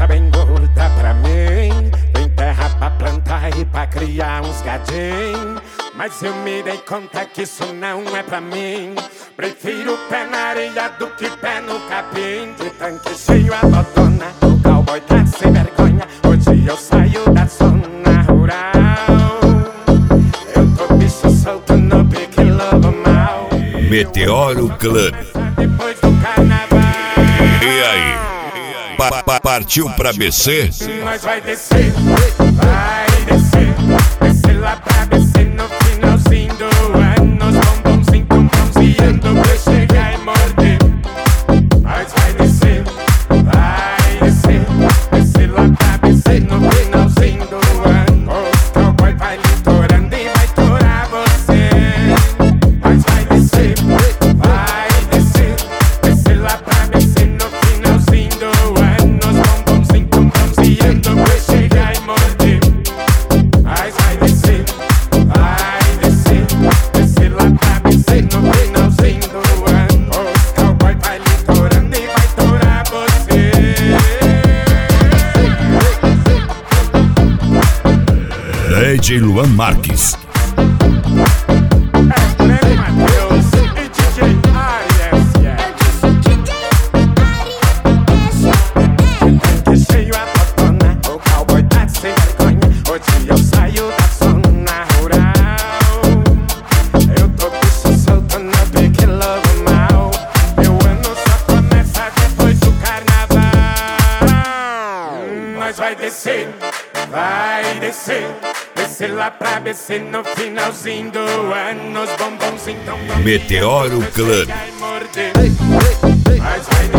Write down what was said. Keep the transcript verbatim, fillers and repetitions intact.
cabeça bem gorda pra mim. Tem terra pra plantar e pra criar uns gadinhos. Mas eu me dei conta que isso não é pra mim. Prefiro pé na areia do que pé no capim. De tanque cheio a botona, o cowboy tá sem vergonha. Hoje eu saio da zona rural. Eu tô bicho solto no pique lobo mal. Meteoro Club. Depois do carnaval. E aí? Pa -pa Partiu pra B C? Nós vai descer, vai descer. Descer lá pra B C no finalzinho do ano. Os bombonzinhos tão bronzeando pra chegar e morder. Nós vai descer, vai descer. Descer lá pra B C no finalzinho do ano. Os cowboy vai litorando e vai torar você. Nós vai descer, vai descer. Descer lá pra B C no finalzinho do ano. Os bombonzinhos tão bronzeando pra chegar e morder. Nós vai descer, vai descer. Descer lá pra B C no finalzinho do ano. Os cowboy vai litorando e vai torar você. D J Luan Marques. É Leme Matheus e D J Arias, yeah. Que cheio a botona, o cowboy tá sem vergonha. Hoje eu saio da zona rural. Eu tô bicho solto no pique lobo mal. Meu ano só começa depois do carnaval. Hum, Nós vai descer, vai descer. Descer lá pra B C no finalzinho do ano. Os bombonzinhos tão bom. Meteoro Club. Nós vai